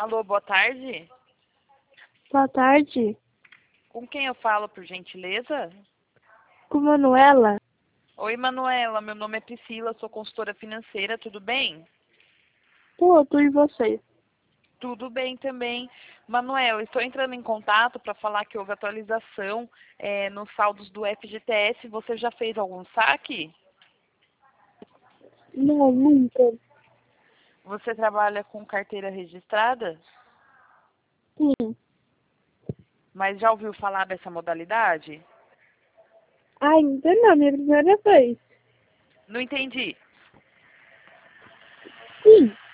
Alô, boa tarde. Boa tarde. Com quem eu falo, por gentileza? Com Manuela? Oi, Manuela. Meu nome é Priscila, sou consultora financeira, tudo bem? Tudo, e você? Tudo bem também. Manuel, estou entrando em contato para falar que houve atualização nos saldos do FGTS. Você já fez algum saque? Não, nunca. Você trabalha com carteira registrada? Sim. Mas já ouviu falar dessa modalidade? Ainda não, minha primeira vez. Não entendi. Sim.